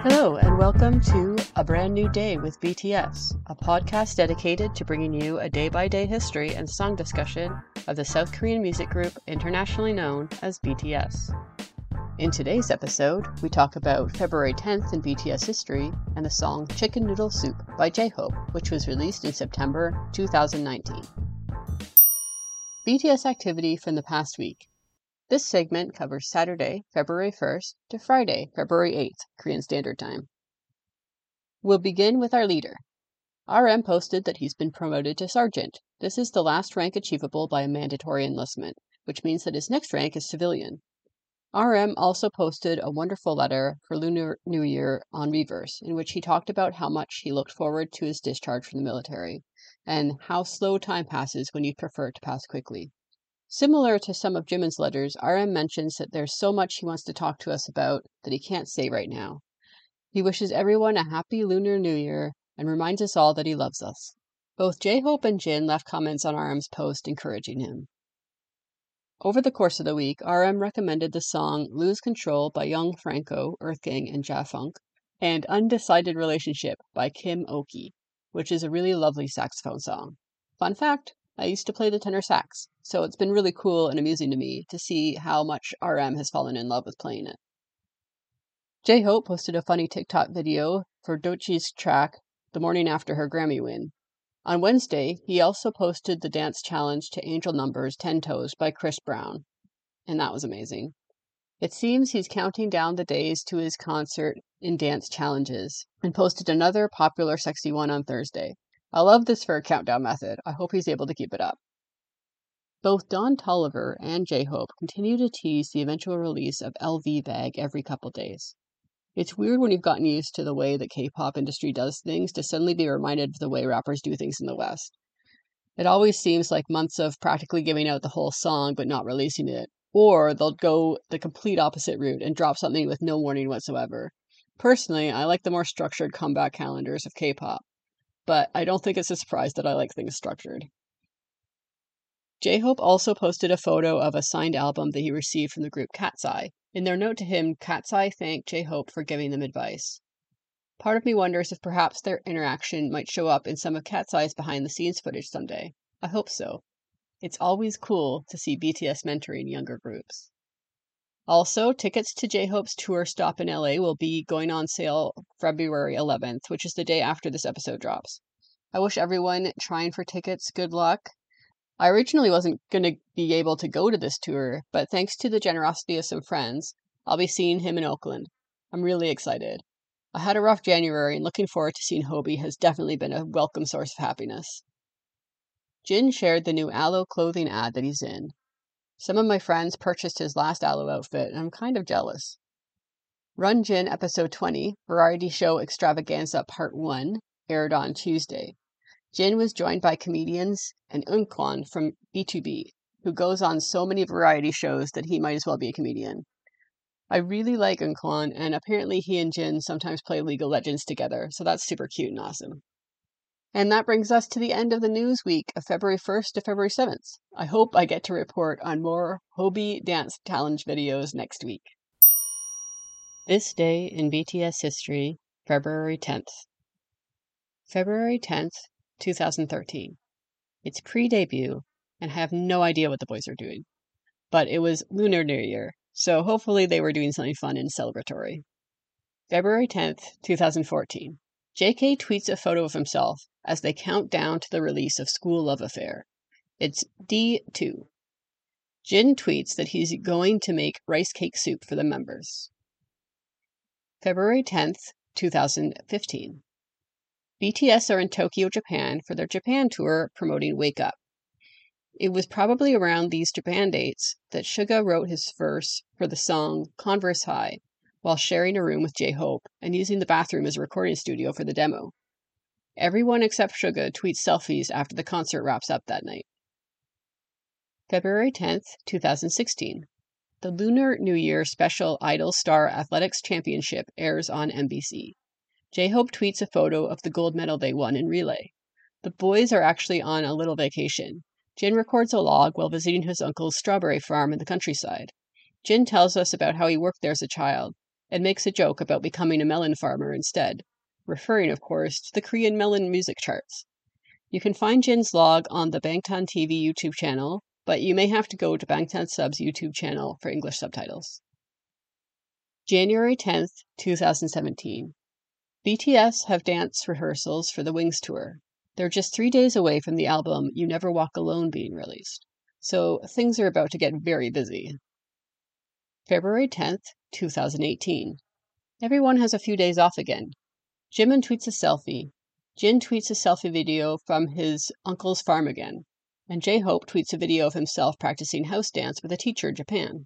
Hello, and welcome to A Brand New Day with BTS, a podcast dedicated to bringing you a day-by-day history and song discussion of the South Korean music group internationally known as BTS. In today's episode, we talk about February 10th in BTS history and the song Chicken Noodle Soup by J-Hope, which was released in September 2019. BTS activity from the past week. This segment covers Saturday, February 1st to Friday, February 8th, Korean Standard Time. We'll begin with our leader. RM posted that he's been promoted to sergeant. This is the last rank achievable by a mandatory enlistment, which means that his next rank is civilian. RM also posted a wonderful letter for Lunar New Year on Reverse, in which he talked about how much he looked forward to his discharge from the military, and how slow time passes when you'd prefer it to pass quickly. Similar to some of Jimin's letters, RM mentions that there's so much he wants to talk to us about that he can't say right now. He wishes everyone a happy Lunar New Year and reminds us all that he loves us. Both J-Hope and Jin left comments on RM's post encouraging him. Over the course of the week, RM recommended the song Lose Control by Young Franco, Earth Gang, and Ja-Funk, and Undecided Relationship by Kim Oki, which is a really lovely saxophone song. Fun fact, I used to play the tenor sax, so it's been really cool and amusing to me to see how much RM has fallen in love with playing it. J-Hope posted a funny TikTok video for Doechie's track the morning after her Grammy win. On Wednesday, he also posted the dance challenge to Angel Numbers 10 Toes by Chris Brown, and that was amazing. It seems he's counting down the days to his concert in dance challenges, and posted another popular sexy one on Thursday. I love this for a countdown method. I hope he's able to keep it up. Both Don Toliver and J-Hope continue to tease the eventual release of LV Bag every couple days. It's weird when you've gotten used to the way the K-pop industry does things to suddenly be reminded of the way rappers do things in the West. It always seems like months of practically giving out the whole song but not releasing it, or they'll go the complete opposite route and drop something with no warning whatsoever. Personally, I like the more structured comeback calendars of K-pop, but I don't think it's a surprise that I like things structured. J-Hope also posted a photo of a signed album that he received from the group Cat's Eye. In their note to him, Cat's Eye thanked J-Hope for giving them advice. Part of me wonders if perhaps their interaction might show up in some of Cat's Eye's behind-the-scenes footage someday. I hope so. It's always cool to see BTS mentoring younger groups. Also, tickets to J-Hope's tour stop in LA will be going on sale February 11th, which is the day after this episode drops. I wish everyone trying for tickets good luck. I originally wasn't going to be able to go to this tour, but thanks to the generosity of some friends, I'll be seeing him in Oakland. I'm really excited. I had a rough January, and looking forward to seeing Hobie has definitely been a welcome source of happiness. Jin shared the new Aloe clothing ad that he's in. Some of my friends purchased his last Aloe outfit, and I'm kind of jealous. Run Jin Episode 20, Variety Show Extravaganza Part 1, aired on Tuesday. Jin was joined by comedians and Eunkwon from B2B, who goes on so many variety shows that he might as well be a comedian. I really like Eunkwon, and apparently he and Jin sometimes play League of Legends together, so that's super cute and awesome. And that brings us to the end of the news week of February 1st to February 7th. I hope I get to report on more Hobie dance challenge videos next week. This day in BTS history, February 10th. February 10th, 2013. It's pre-debut, and I have no idea what the boys are doing. But it was Lunar New Year, so hopefully they were doing something fun and celebratory. February 10th, 2014. JK tweets a photo of himself as they count down to the release of School Love Affair. It's D2. Jin tweets that he's going to make rice cake soup for the members. February 10th, 2015. BTS are in Tokyo, Japan for their Japan tour promoting Wake Up. It was probably around these Japan dates that Suga wrote his verse for the song Converse High while sharing a room with J-Hope and using the bathroom as a recording studio for the demo. Everyone except Suga tweets selfies after the concert wraps up that night. February 10th, 2016. The Lunar New Year special Idol Star Athletics Championship airs on NBC. J-Hope tweets a photo of the gold medal they won in relay. The boys are actually on a little vacation. Jin records a log while visiting his uncle's strawberry farm in the countryside. Jin tells us about how he worked there as a child. and makes a joke about becoming a melon farmer instead, referring, of course, to the Korean melon music charts. You can find Jin's log on the Bangtan TV YouTube channel, but you may have to go to Bangtan Sub's YouTube channel for English subtitles. January 10th, 2017. BTS have dance rehearsals for the Wings tour. They're just 3 days away from the album You Never Walk Alone being released, so things are about to get very busy. February 10th, 2018. Everyone has a few days off again. Jimin tweets a selfie. Jin tweets a selfie video from his uncle's farm again. And J-Hope tweets a video of himself practicing house dance with a teacher in Japan.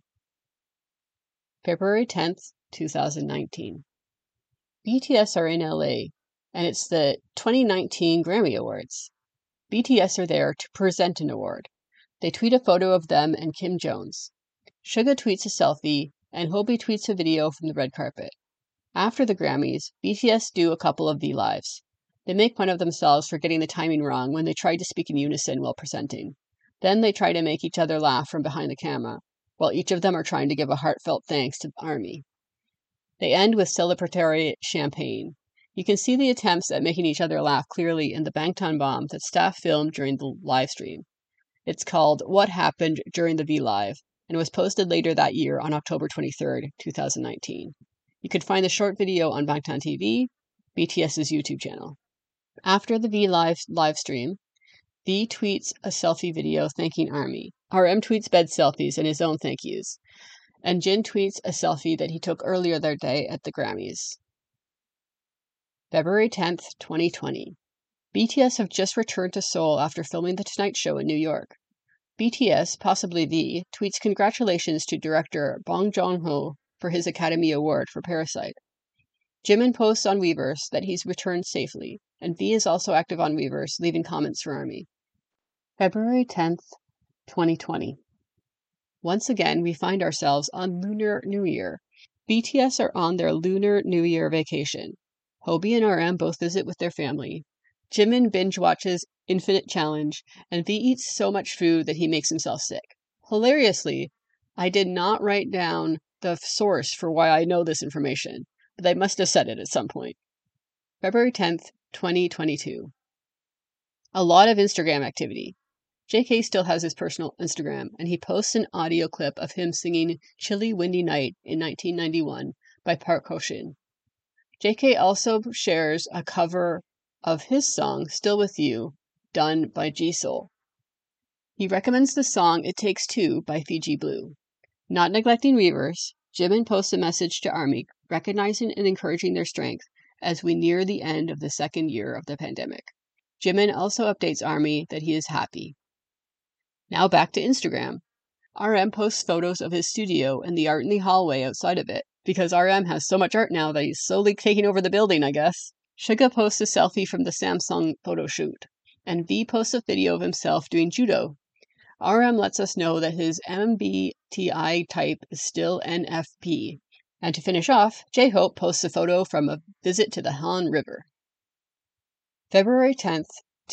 February 10th, 2019. BTS are in LA, and it's the 2019 Grammy Awards. BTS are there to present an award. They tweet a photo of them and Kim Jones. Suga tweets a selfie, and Hobi tweets a video from the red carpet. After the Grammys, BTS do a couple of V-Lives. They make fun of themselves for getting the timing wrong when they try to speak in unison while presenting. Then they try to make each other laugh from behind the camera, while each of them are trying to give a heartfelt thanks to the ARMY. They end with celebratory champagne. You can see the attempts at making each other laugh clearly in the Bangtan bomb that staff filmed during the live stream. It's called What Happened During the V-Live and was posted later that year on October 23rd, 2019. You can find the short video on Bangtan TV, BTS's YouTube channel. After the V-Live live stream, V tweets a selfie video thanking ARMY. RM tweets bed selfies and his own thank yous. And Jin tweets a selfie that he took earlier that day at the Grammys. February 10th, 2020. BTS have just returned to Seoul after filming The Tonight Show in New York. BTS, possibly V, tweets congratulations to director Bong Joon-ho for his Academy Award for Parasite. Jimin posts on Weverse that he's returned safely, and V is also active on Weverse, leaving comments for ARMY. February 10th, 2020. Once again, we find ourselves on Lunar New Year. BTS are on their Lunar New Year vacation. Hobi and RM both visit with their family. Jimin binge watches Infinite Challenge, and V eats so much food that he makes himself sick. Hilariously, I did not write down the source for why I know this information, but they must have said it at some point. February 10th, 2022. A lot of Instagram activity. JK still has his personal Instagram, and he posts an audio clip of him singing Chilly Windy Night in 1991 by Park Ho-shin. JK also shares a cover of his song Still With You, done by Jisoo. He recommends the song It Takes Two by Fiji Blue. Not neglecting Weverse, Jimin posts a message to ARMY recognizing and encouraging their strength as we near the end of the second year of the pandemic. Jimin also updates ARMY that he is happy. Now back to Instagram. RM posts photos of his studio and the art in the hallway outside of it, because RM has so much art now that he's slowly taking over the building, I guess. Suga posts a selfie from the Samsung photo shoot, and V posts a video of himself doing judo. RM lets us know that his MBTI type is still NFP. And to finish off, J-Hope posts a photo from a visit to the Han River. February 10th,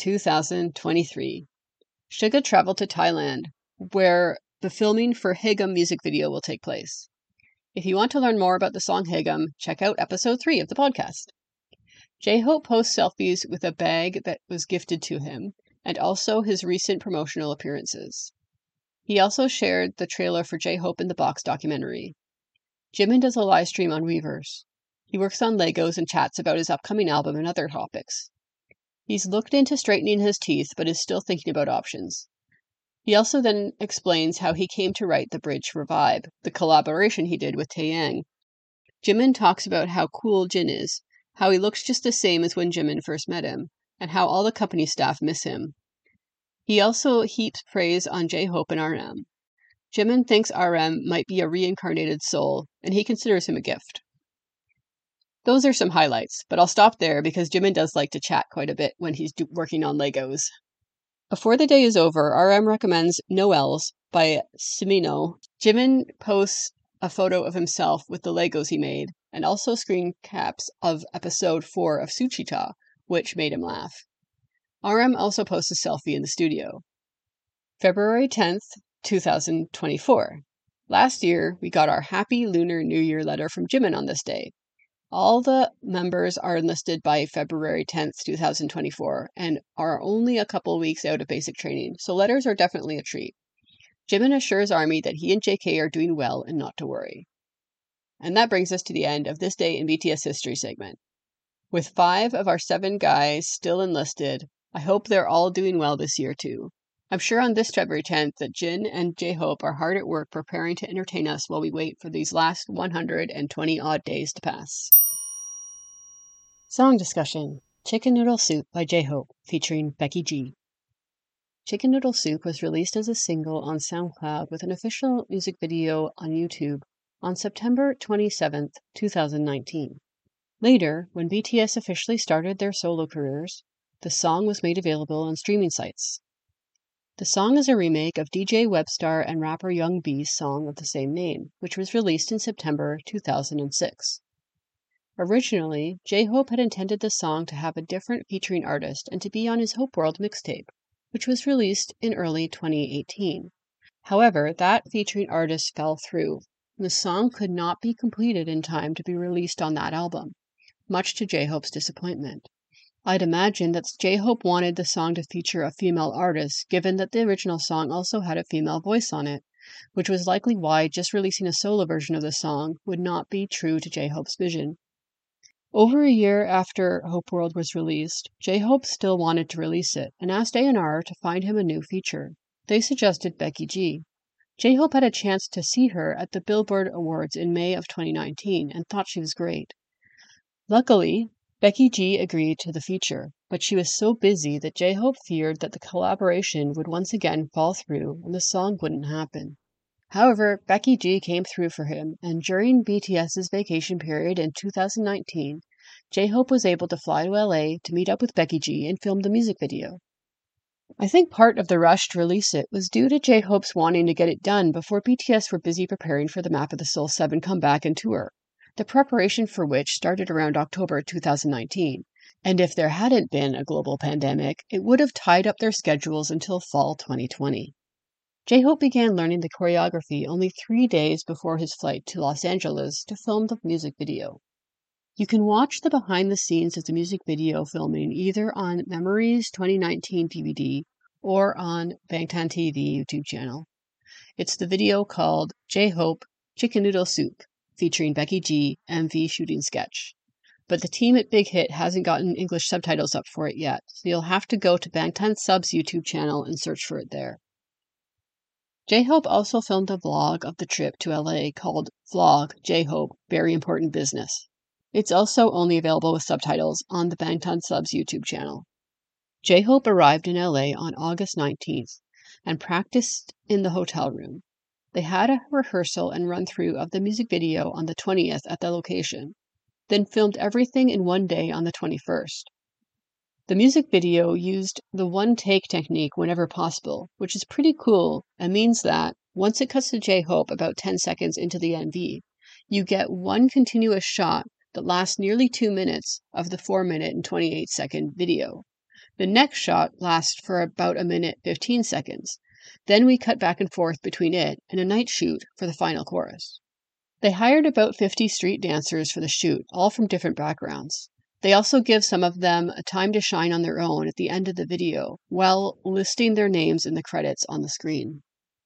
2023. Suga traveled to Thailand, where the filming for Hagum music video will take place. If you want to learn more about the song Hagum, check out episode 3 of the podcast. J-Hope posts selfies with a bag that was gifted to him, and also his recent promotional appearances. He also shared the trailer for J-Hope in the Box documentary. Jimin does a live stream on Weverse. He works on Legos and chats about his upcoming album and other topics. He's looked into straightening his teeth, but is still thinking about options. He also then explains how he came to write The Bridge for Vibe, the collaboration he did with Taeyang. Jimin talks about how cool Jin is, how he looks just the same as when Jimin first met him, and how all the company staff miss him. He also heaps praise on J-Hope and RM. Jimin thinks RM might be a reincarnated soul, and he considers him a gift. Those are some highlights, but I'll stop there because Jimin does like to chat quite a bit when he's working on Legos. Before the day is over, RM recommends Noels by Simino. Jimin posts a photo of himself with the Legos he made, and also screen caps of episode 4 of Suchita, which made him laugh. RM also posts a selfie in the studio. February 10th, 2024. Last year, we got our Happy Lunar New Year letter from Jimin on this day. All the members are enlisted by February 10th, 2024, and are only a couple weeks out of basic training, so letters are definitely a treat. Jimin assures Army that he and JK are doing well and not to worry. And that brings us to the end of this day in BTS history segment. With 5 of our 7 guys still enlisted, I hope they're all doing well this year too. I'm sure on this February 10th that Jin and J-Hope are hard at work preparing to entertain us while we wait for these last 120 odd days to pass. Song discussion: Chicken Noodle Soup by J-Hope, featuring Becky G. Chicken Noodle Soup was released as a single on SoundCloud with an official music video on YouTube on September 27, 2019. Later, when BTS officially started their solo careers, the song was made available on streaming sites. The song is a remake of DJ Webstar and rapper Young B's song of the same name, which was released in September 2006. Originally, J-Hope had intended the song to have a different featuring artist and to be on his Hope World mixtape, which was released in early 2018. However, that featuring artist fell through, and the song could not be completed in time to be released on that album, much to J-Hope's disappointment. I'd imagine that J-Hope wanted the song to feature a female artist, given that the original song also had a female voice on it, which was likely why just releasing a solo version of the song would not be true to J-Hope's vision. Over a year after Hope World was released, J-Hope still wanted to release it and asked A&R to find him a new feature. They suggested Becky G. J-Hope had a chance to see her at the Billboard Awards in May of 2019 and thought she was great. Luckily, Becky G agreed to the feature, but she was so busy that J-Hope feared that the collaboration would once again fall through and the song wouldn't happen. However, Becky G came through for him, and during BTS's vacation period in 2019, J-Hope was able to fly to LA to meet up with Becky G and film the music video. I think part of the rush to release it was due to J-Hope's wanting to get it done before BTS were busy preparing for the Map of the Soul 7 comeback and tour, the preparation for which started around October 2019, and if there hadn't been a global pandemic, it would have tied up their schedules until fall 2020. J-Hope began learning the choreography only 3 days before his flight to Los Angeles to film the music video. You can watch the behind the scenes of the music video filming either on Memories 2019 DVD or on Bangtan TV YouTube channel. It's the video called J-Hope Chicken Noodle Soup, featuring Becky G MV shooting sketch. But the team at Big Hit hasn't gotten English subtitles up for it yet, so you'll have to go to Bangtan Sub's YouTube channel and search for it there. J-Hope also filmed a vlog of the trip to LA called Vlog J-Hope Very Important Business. It's also only available with subtitles on the Bangtan Subs YouTube channel. J-Hope arrived in LA on August 19th and practiced in the hotel room. They had a rehearsal and run-through of the music video on the 20th at the location, then filmed everything in one day on the 21st. The music video used the one-take technique whenever possible, which is pretty cool and means that, once it cuts to J-Hope about 10 seconds into the MV, you get one continuous shot that lasts nearly 2 minutes of the 4-minute and 28-second video. The next shot lasts for about 1:15 seconds. Then we cut back and forth between it and a night shoot for the final chorus. They hired about 50 street dancers for the shoot, all from different backgrounds. They also give some of them a time to shine on their own at the end of the video, while listing their names in the credits on the screen.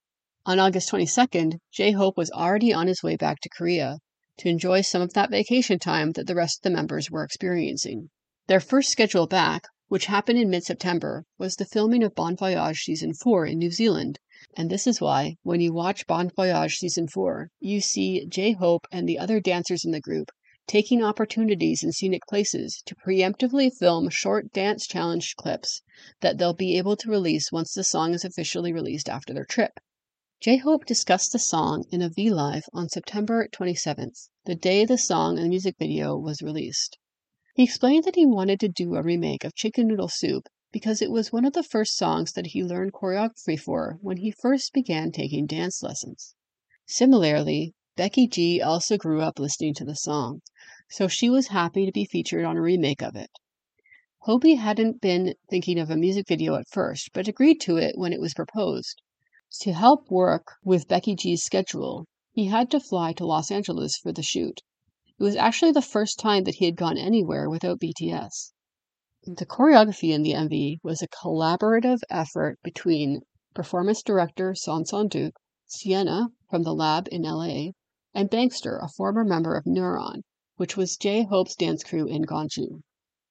On August 22nd, J-Hope was already on his way back to Korea to enjoy some of that vacation time that the rest of the members were experiencing. Their first schedule back, which happened in mid-September, was the filming of Bon Voyage Season 4 in New Zealand, and this is why, when you watch Bon Voyage Season 4, you see J-Hope and the other dancers in the group taking opportunities in scenic places to preemptively film short dance challenge clips that they'll be able to release once the song is officially released after their trip. J-Hope discussed the song in a V-Live on September 27th, the day the song and music video was released. He explained that he wanted to do a remake of Chicken Noodle Soup because it was one of the first songs that he learned choreography for when he first began taking dance lessons. Similarly, Becky G also grew up listening to the song, so she was happy to be featured on a remake of it. Hobie hadn't been thinking of a music video at first, but agreed to it when it was proposed. To help work with Becky G's schedule, he had to fly to Los Angeles for the shoot. It was actually the first time that he had gone anywhere without BTS. The choreography in the MV was a collaborative effort between performance director Son Son-duk, Sienna from the lab in LA, and Bankster, a former member of Neuron, which was J-Hope's dance crew in Gwangju.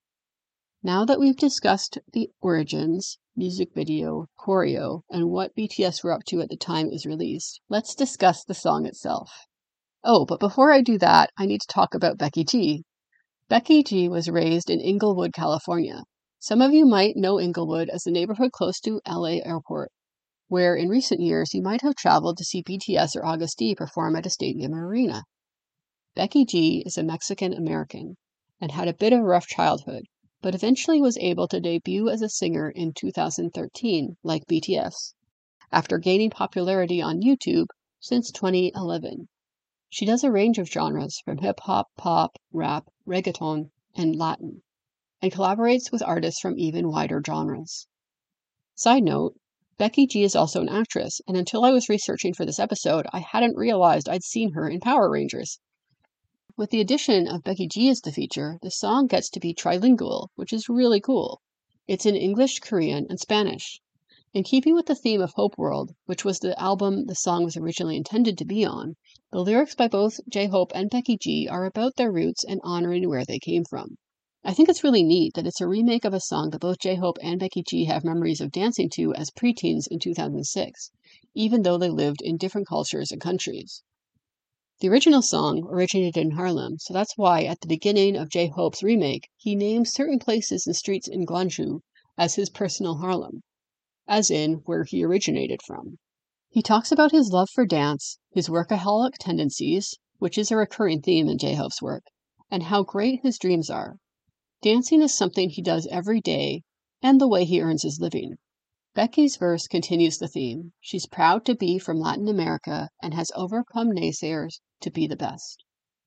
Now that we've discussed the origins, music video, choreo, and what BTS were up to at the time it was released, let's discuss the song itself. Oh, but before I do that, I need to talk about Becky G. Becky G was raised in Inglewood, California. Some of you might know Inglewood as the neighborhood close to LA Airport, where in recent years you might have traveled to see BTS or Agust D perform at a stadium or arena. Becky G is a Mexican American and had a bit of a rough childhood, but eventually was able to debut as a singer in 2013, like BTS, after gaining popularity on YouTube since 2011. She does a range of genres from hip-hop, pop, rap, reggaeton, and Latin, and collaborates with artists from even wider genres. Side note, Becky G is also an actress, and until I was researching for this episode, I hadn't realized I'd seen her in Power Rangers. With the addition of Becky G as the feature, the song gets to be trilingual, which is really cool. It's in English, Korean, and Spanish. In keeping with the theme of Hope World, which was the album the song was originally intended to be on, the lyrics by both J-Hope and Becky G are about their roots and honoring where they came from. I think it's really neat that it's a remake of a song that both J-Hope and Becky G have memories of dancing to as preteens in 2006, even though they lived in different cultures and countries. The original song originated in Harlem, so that's why at the beginning of J-Hope's remake, he names certain places and streets in Gwangju as his personal Harlem, as in where he originated from. He talks about his love for dance, his workaholic tendencies, which is a recurring theme in J-Hope's work, and how great his dreams are. Dancing is something he does every day, and the way he earns his living. Becky's verse continues the theme. She's proud to be from Latin America and has overcome naysayers to be the best.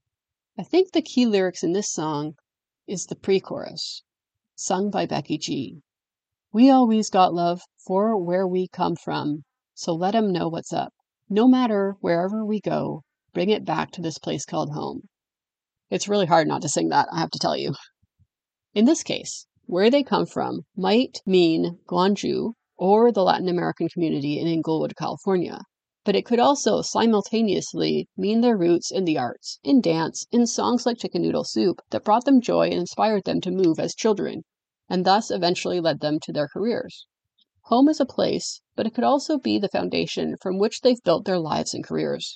I think the key lyrics in this song is the pre-chorus, sung by Becky G. We always got love for where we come from, so let 'em know what's up. No matter wherever we go, bring it back to this place called home. It's really hard not to sing that, I have to tell you. In this case, where they come from might mean Gwangju or the Latin American community in Inglewood, California, but it could also simultaneously mean their roots in the arts, in dance, in songs like Chicken Noodle Soup that brought them joy and inspired them to move as children, and thus eventually led them to their careers. Home is a place, but it could also be the foundation from which they've built their lives and careers.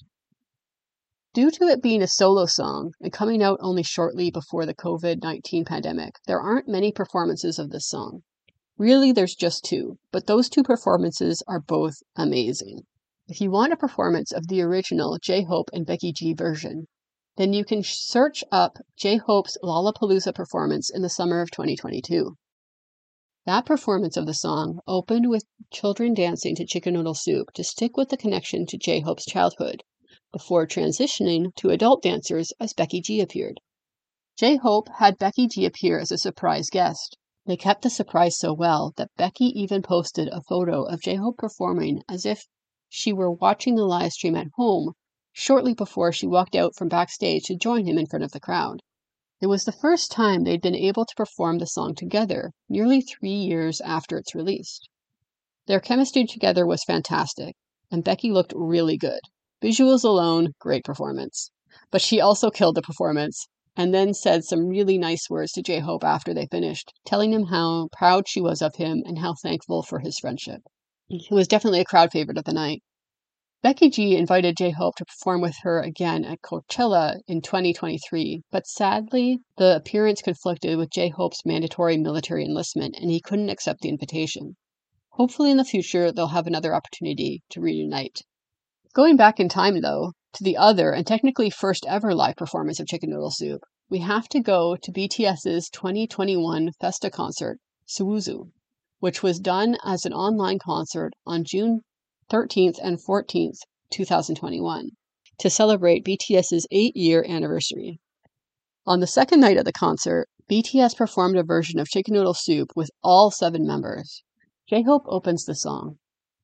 Due to it being a solo song and coming out only shortly before the COVID-19 pandemic, there aren't many performances of this song. Really, there's just two, but those two performances are both amazing. If you want a performance of the original J-Hope and Becky G version, then you can search up J-Hope's Lollapalooza performance in the summer of 2022. That performance of the song opened with children dancing to Chicken Noodle Soup to stick with the connection to J-Hope's childhood, before transitioning to adult dancers as Becky G appeared. J-Hope had Becky G appear as a surprise guest. They kept the surprise so well that Becky even posted a photo of J-Hope performing as if she were watching the live stream at home shortly before she walked out from backstage to join him in front of the crowd. It was the first time they'd been able to perform the song together, nearly 3 years after its release. Their chemistry together was fantastic, and Becky looked really good. Visuals alone, great performance. But she also killed the performance, and then said some really nice words to J-Hope after they finished, telling him how proud she was of him and how thankful for his friendship. It was definitely a crowd favorite of the night. Becky G invited J-Hope to perform with her again at Coachella in 2023, but sadly, the appearance conflicted with J-Hope's mandatory military enlistment, and he couldn't accept the invitation. Hopefully in the future, they'll have another opportunity to reunite. Going back in time, though, to the other and technically first ever live performance of Chicken Noodle Soup, we have to go to BTS's 2021 Festa concert, Suwuzu, which was done as an online concert on June 13th and 14th, 2021, to celebrate BTS's 8-year anniversary. On the second night of the concert, BTS performed a version of Chicken Noodle Soup with all 7 members. J-Hope opens the song.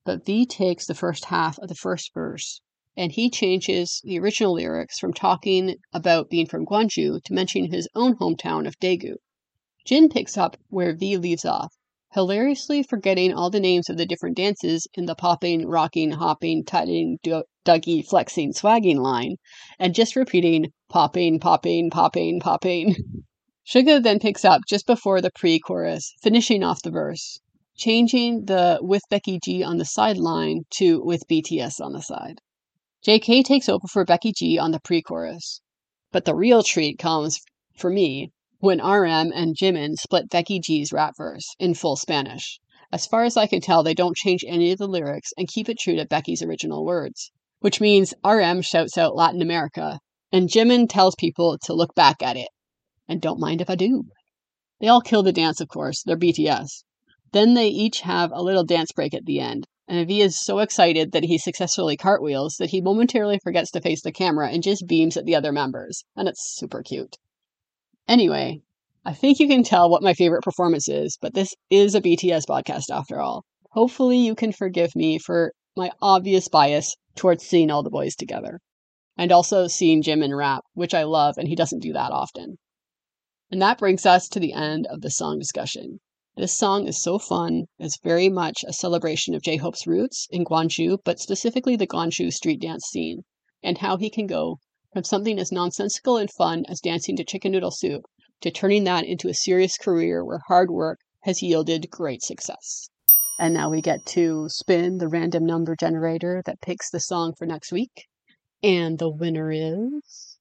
but V takes the first half of the first verse, and he changes the original lyrics from talking about being from Gwangju to mentioning his own hometown of Daegu. Jin picks up where V leaves off, hilariously forgetting all the names of the different dances in the popping, rocking, hopping, tutting, Dougie, flexing, swagging line, and just repeating popping, popping, popping, popping. Suga then picks up just before the pre-chorus, finishing off the verse, changing the with Becky G on the side line to with BTS on the side. JK takes over for Becky G on the pre-chorus. But the real treat comes, for me, when RM and Jimin split Becky G's rap verse in full Spanish. As far as I can tell, they don't change any of the lyrics and keep it true to Becky's original words, which means RM shouts out Latin America, and Jimin tells people to look back at it. And don't mind if I do. They all kill the dance, of course. They're BTS. Then they each have a little dance break at the end, and V is so excited that he successfully cartwheels that he momentarily forgets to face the camera and just beams at the other members, and it's super cute. Anyway, I think you can tell what my favorite performance is, but this is a BTS podcast after all. Hopefully you can forgive me for my obvious bias towards seeing all the boys together, and also seeing Jimin rap, which I love, and he doesn't do that often. And that brings us to the end of the song discussion. This song is so fun. It's very much a celebration of J-Hope's roots in Gwangju, but specifically the Gwangju street dance scene, and how he can go from something as nonsensical and fun as dancing to chicken noodle soup to turning that into a serious career where hard work has yielded great success. And now we get to spin the random number generator that picks the song for next week. And the winner is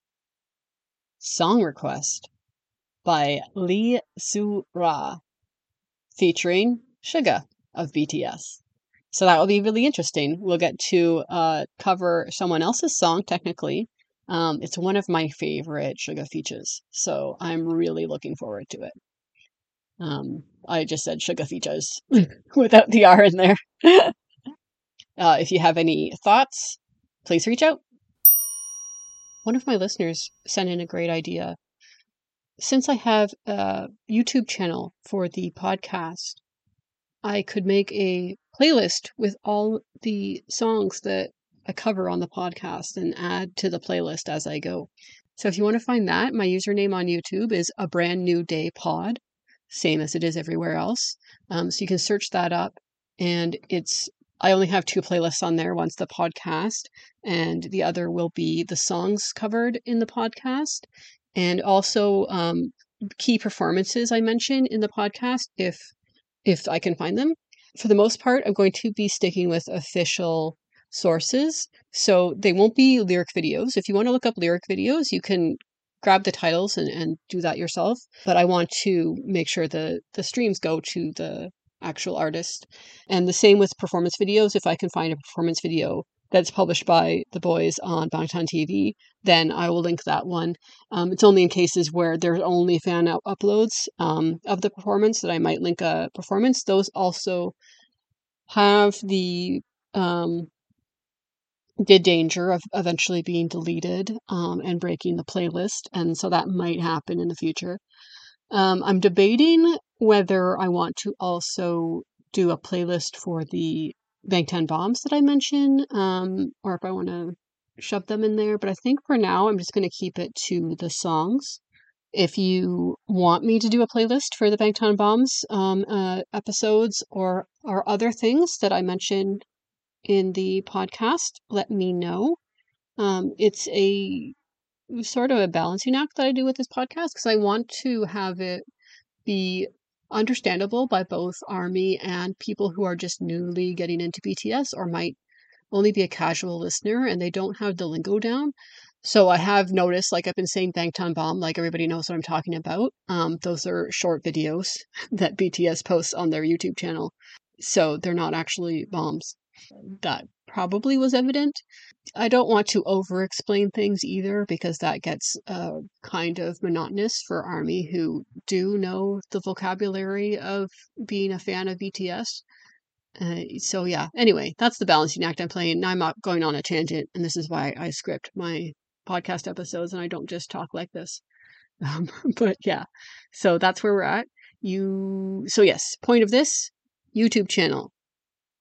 Song Request by Lee Soo-ra, featuring Suga of BTS. So that will be really interesting. We'll get to cover someone else's song, technically. It's one of my favorite Suga features, so I'm really looking forward to it. I just said Suga features without the R in there. If you have any thoughts, please reach out. One of my listeners sent in a great idea. Since I have a YouTube channel for the podcast, I could make a playlist with all the songs that I cover on the podcast and add to the playlist as I go. So if you want to find that, my username on YouTube is A Brand New Day Pod, same as it is everywhere else. So you can search that up, and I only have 2 playlists on there. One's the podcast, and the other will be the songs covered in the podcast. And also key performances I mention in the podcast if I can find them. For the most part, I'm going to be sticking with official sources, so they won't be lyric videos. If you want to look up lyric videos, you can grab the titles and do that yourself. But I want to make sure the streams go to the actual artist. And the same with performance videos. If I can find a performance video that's published by the boys on Bangtan TV, then I will link that one. It's only in cases where there's only fan uploads of the performance that I might link a performance. Those also have the danger of eventually being deleted and breaking the playlist, and so that might happen in the future. I'm debating whether I want to also do a playlist for the Bangtan bombs that I mentioned, or if I want to shove them in there. But I think for now, I'm just going to keep it to the songs. If you want me to do a playlist for the Bangtan bombs episodes or other things that I mentioned in the podcast, let me know. It's a sort of a balancing act that I do with this podcast because I want to have it be understandable by both ARMY and people who are just newly getting into BTS or might only be a casual listener and they don't have the lingo down. So I have noticed, like I've been saying Bangtan Bomb, like everybody knows what I'm talking about. Those are short videos that BTS posts on their YouTube channel. So they're not actually bombs. That probably was evident. I don't want to over-explain things either because that gets kind of monotonous for ARMY who do know the vocabulary of being a fan of BTS. So yeah, anyway, that's the balancing act I'm playing. Now I'm not going on a tangent, and this is why I script my podcast episodes and I don't just talk like this. But yeah, so that's where we're at. So yes, point of this, YouTube channel.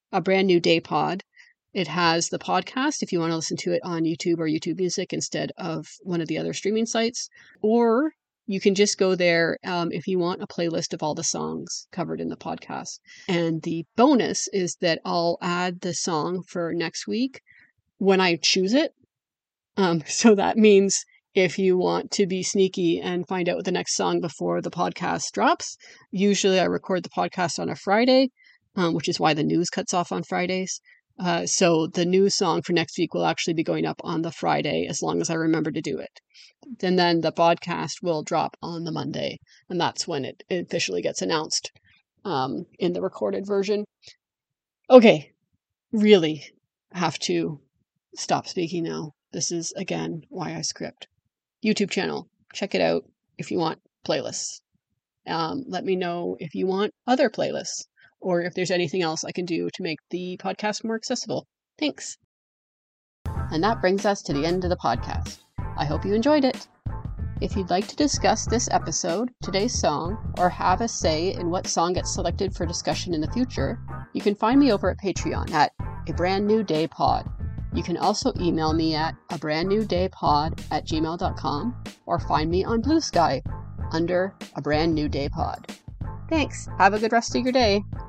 A Brand New Day Pod. It has the podcast if you want to listen to it on YouTube or YouTube Music instead of one of the other streaming sites. Or you can just go there if you want a playlist of all the songs covered in the podcast. And the bonus is that I'll add the song for next week when I choose it. So that means if you want to be sneaky and find out the next song before the podcast drops, usually I record the podcast on a Friday, which is why the news cuts off on Fridays. So the new song for next week will actually be going up on the Friday as long as I remember to do it. And then the podcast will drop on the Monday, and that's when it officially gets announced in the recorded version. Okay, really have to stop speaking now. This is, again, why I script. YouTube channel. Check it out if you want playlists. Let me know if you want other playlists or if there's anything else I can do to make the podcast more accessible. Thanks. And that brings us to the end of the podcast. I hope you enjoyed it. If you'd like to discuss this episode, today's song, or have a say in what song gets selected for discussion in the future, you can find me over at Patreon at A Brand New Day Pod. You can also email me at abrandnewdaypod@gmail.com or find me on Blue Sky under A Brand New Day Pod. Thanks. Have a good rest of your day.